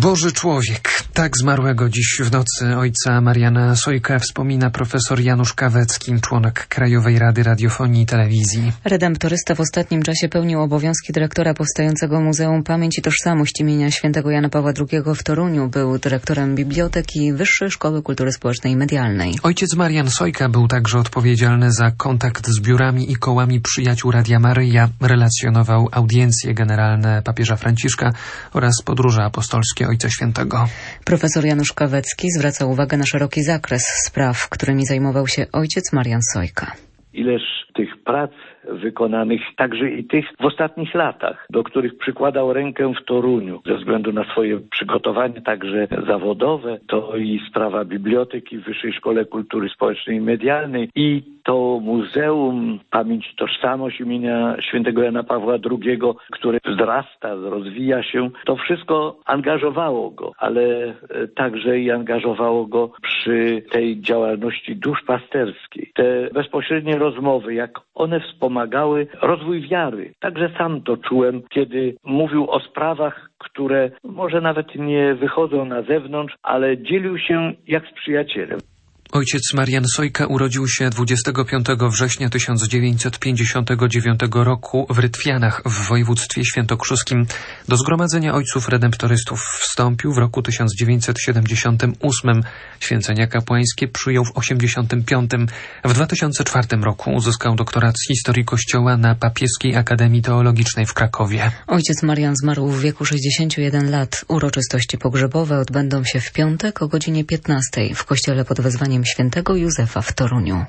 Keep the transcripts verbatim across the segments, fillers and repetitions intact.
Boży człowiek. Tak zmarłego dziś w nocy ojca Mariana Sojka wspomina profesor Janusz Kawecki, członek Krajowej Rady Radiofonii i Telewizji. Redemptorysta w ostatnim czasie pełnił obowiązki dyrektora powstającego Muzeum Pamięć i Tożsamość imienia Świętego Jana Pawła drugiego w Toruniu. Był dyrektorem Biblioteki Wyższej Szkoły Kultury Społecznej i Medialnej. Ojciec Marian Sojka był także odpowiedzialny za kontakt z biurami i kołami przyjaciół Radia Maryja. Relacjonował audiencje generalne papieża Franciszka oraz podróże apostolskie Ojca Świętego. Profesor Janusz Kawecki zwraca uwagę na szeroki zakres spraw, którymi zajmował się ojciec Marian Sojka. Ileż tych prac wykonanych, także i tych w ostatnich latach, do których przykładał rękę w Toruniu, ze względu na swoje przygotowanie także zawodowe, to i sprawa biblioteki w Wyższej Szkole Kultury Społecznej i Medialnej i to Muzeum Pamięć i Tożsamość imienia Świętego Jana Pawła drugiego, które wzrasta, rozwija się. To wszystko angażowało go, ale także i angażowało go przy tej działalności duszpasterskiej. Te bezpośrednie rozmowy, jak one wspomagały rozwój wiary. Także sam to czułem, kiedy mówił o sprawach, które może nawet nie wychodzą na zewnątrz, ale dzielił się jak z przyjacielem. Ojciec Marian Sojka urodził się dwudziestego piątego września tysiąc dziewięćset pięćdziesiątego dziewiątego roku w Rytwianach w województwie świętokrzyskim. Do Zgromadzenia Ojców Redemptorystów wstąpił w roku tysiąc dziewięćset siedemdziesiątym ósmym. Święcenia kapłańskie przyjął w osiemdziesiątym piątym. W dwa tysiące czwartym roku uzyskał doktorat z historii Kościoła na Papieskiej Akademii Teologicznej w Krakowie. Ojciec Marian zmarł w wieku sześćdziesięciu jeden lat. Uroczystości pogrzebowe odbędą się w piątek o godzinie piętnastej w kościele pod wezwaniem Świętego Józefa w Toruniu.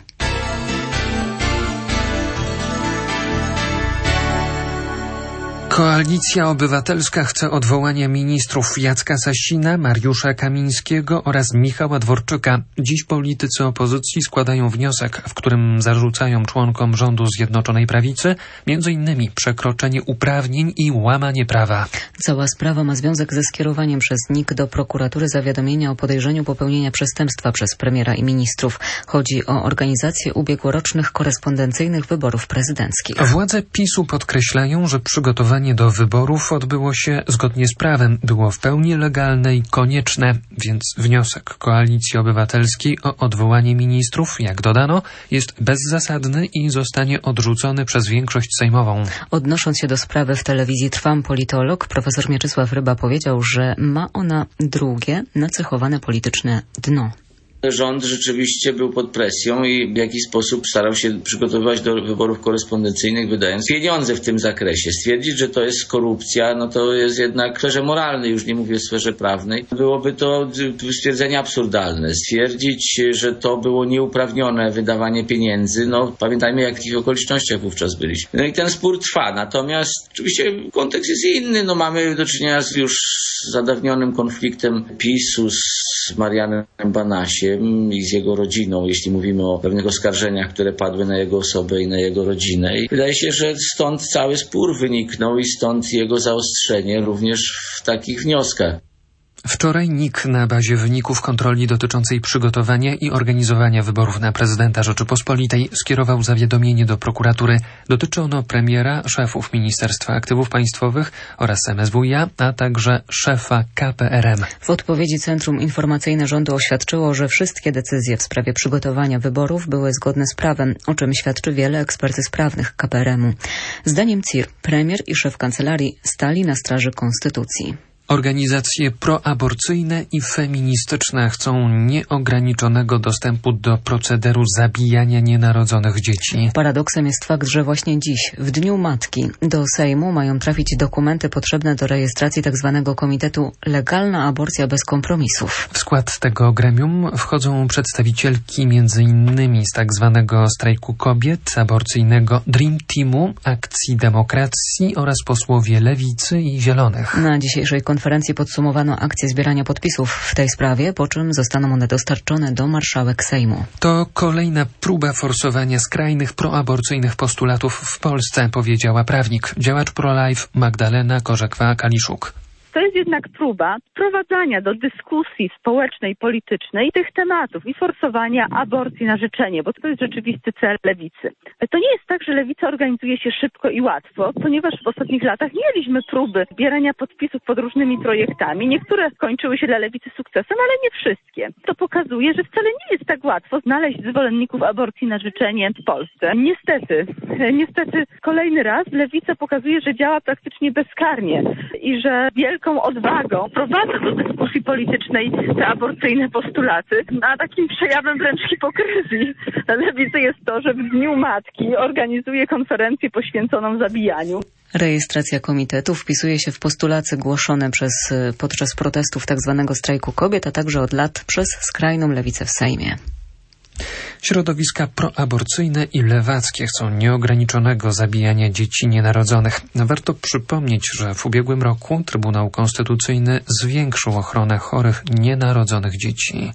Koalicja Obywatelska chce odwołania ministrów Jacka Sasina, Mariusza Kamińskiego oraz Michała Dworczyka. Dziś politycy opozycji składają wniosek, w którym zarzucają członkom rządu Zjednoczonej Prawicy między innymi przekroczenie uprawnień i łamanie prawa. Cała sprawa ma związek ze skierowaniem przez N I K do prokuratury zawiadomienia o podejrzeniu popełnienia przestępstwa przez premiera i ministrów. Chodzi o organizację ubiegłorocznych korespondencyjnych wyborów prezydenckich. Władze PiSu podkreślają, że przygotowanie do wyborów odbyło się zgodnie z prawem, było w pełni legalne i konieczne, więc wniosek Koalicji Obywatelskiej o odwołanie ministrów, jak dodano, jest bezzasadny i zostanie odrzucony przez większość sejmową. Odnosząc się do sprawy w telewizji Trwam, politolog profesor Mieczysław Ryba powiedział, że ma ona drugie, nacechowane polityczne dno. Rząd rzeczywiście był pod presją i w jakiś sposób starał się przygotowywać do wyborów korespondencyjnych, wydając pieniądze w tym zakresie. Stwierdzić, że to jest korupcja, no to jest jednak w sferze moralnej, już nie mówię w sferze prawnej. Byłoby to stwierdzenie absurdalne. Stwierdzić, że to było nieuprawnione wydawanie pieniędzy, no pamiętajmy, w jakich okolicznościach wówczas byliśmy. No i ten spór trwa, natomiast oczywiście kontekst jest inny, no mamy do czynienia z już zadawnionym konfliktem PiSu z Marianem Banasiem i z jego rodziną, jeśli mówimy o pewnych oskarżeniach, które padły na jego osobę i na jego rodzinę. I wydaje się, że stąd cały spór wyniknął i stąd jego zaostrzenie również w takich wnioskach. Wczoraj N I K na bazie wyników kontroli dotyczącej przygotowania i organizowania wyborów na prezydenta Rzeczypospolitej skierował zawiadomienie do prokuratury. Dotyczy ono premiera, szefów Ministerstwa Aktywów Państwowych oraz M S W i A, a także szefa K P R M. W odpowiedzi Centrum Informacyjne Rządu oświadczyło, że wszystkie decyzje w sprawie przygotowania wyborów były zgodne z prawem, o czym świadczy wiele ekspertyz prawnych K P R M u. Zdaniem C I R premier i szef kancelarii stali na straży konstytucji. Organizacje proaborcyjne i feministyczne chcą nieograniczonego dostępu do procederu zabijania nienarodzonych dzieci. Paradoksem jest fakt, że właśnie dziś, w Dniu Matki, do Sejmu mają trafić dokumenty potrzebne do rejestracji tzw. Komitetu Legalna Aborcja bez kompromisów. W skład tego gremium wchodzą przedstawicielki między innymi z tzw. strajku kobiet, aborcyjnego Dream Teamu, Akcji Demokracji oraz posłowie Lewicy i Zielonych. Na dzisiejszej konferencji podsumowano akcję zbierania podpisów w tej sprawie, po czym zostaną one dostarczone do marszałek Sejmu. To kolejna próba forsowania skrajnych proaborcyjnych postulatów w Polsce, powiedziała prawnik, działacz pro-life Magdalena Korzekwa-Kaliszuk. To jest jednak próba wprowadzania do dyskusji społecznej i politycznej tych tematów i forsowania aborcji na życzenie, bo to jest rzeczywisty cel lewicy. To nie jest tak, że lewica organizuje się szybko i łatwo, ponieważ w ostatnich latach mieliśmy próby zbierania podpisów pod różnymi projektami. Niektóre kończyły się dla lewicy sukcesem, ale nie wszystkie. To pokazuje, że wcale nie jest tak łatwo znaleźć zwolenników aborcji na życzenie w Polsce. Niestety, niestety kolejny raz lewica pokazuje, że działa praktycznie bezkarnie i że wielką odwagą prowadzi do dyskusji politycznej te aborcyjne postulaty, a takim przejawem wręcz hipokryzji lewicy jest to, że w Dniu Matki organizuje konferencję poświęconą zabijaniu. Rejestracja komitetu wpisuje się w postulaty głoszone przez, podczas protestów tzw. strajku kobiet, a także od lat przez skrajną lewicę w Sejmie. Środowiska proaborcyjne i lewackie chcą nieograniczonego zabijania dzieci nienarodzonych. Warto przypomnieć, że w ubiegłym roku Trybunał Konstytucyjny zwiększył ochronę chorych nienarodzonych dzieci.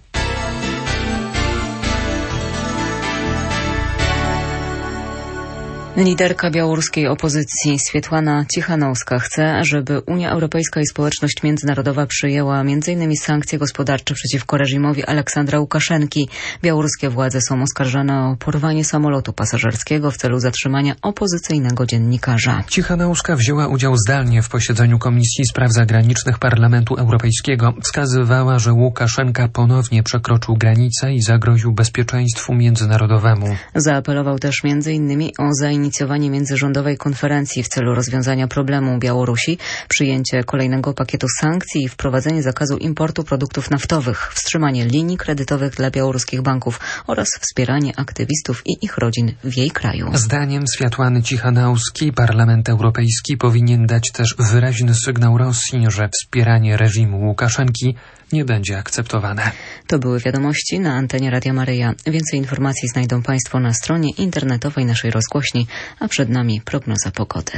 Liderka białoruskiej opozycji Swiatłana Cichanouska chce, żeby Unia Europejska i społeczność międzynarodowa przyjęła między innymi sankcje gospodarcze przeciwko reżimowi Aleksandra Łukaszenki. Białoruskie władze są oskarżane o porwanie samolotu pasażerskiego w celu zatrzymania opozycyjnego dziennikarza. Cichanouska wzięła udział zdalnie w posiedzeniu Komisji Spraw Zagranicznych Parlamentu Europejskiego. Wskazywała, że Łukaszenka ponownie przekroczył granice i zagroził bezpieczeństwu międzynarodowemu. Zaapelował też między innymi o zainicjowanie Inicjowanie międzyrządowej konferencji w celu rozwiązania problemu Białorusi, przyjęcie kolejnego pakietu sankcji i wprowadzenie zakazu importu produktów naftowych, wstrzymanie linii kredytowych dla białoruskich banków oraz wspieranie aktywistów i ich rodzin w jej kraju. Zdaniem Swiatłany Cichanouskiej Parlament Europejski powinien dać też wyraźny sygnał Rosji, że wspieranie reżimu Łukaszenki nie będzie akceptowane. To były wiadomości na antenie Radia Maryja. Więcej informacji znajdą Państwo na stronie internetowej naszej rozgłośni, a przed nami prognoza pogody.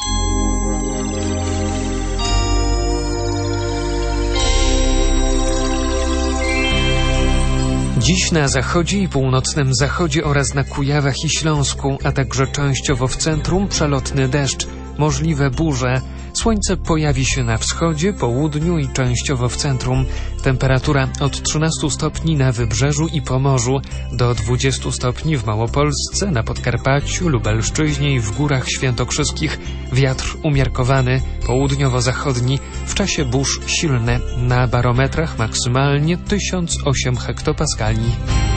Dziś na zachodzie i północnym zachodzie oraz na Kujawach i Śląsku, a także częściowo w centrum przelotny deszcz, możliwe burze. Słońce pojawi się na wschodzie, południu i częściowo w centrum. Temperatura od trzynastu stopni na Wybrzeżu i Pomorzu do dwudziestu stopni w Małopolsce, na Podkarpaciu, Lubelszczyźnie i w Górach Świętokrzyskich. Wiatr umiarkowany, południowo-zachodni, w czasie burz silny. Na barometrach maksymalnie tysiąc osiem hektopaskali.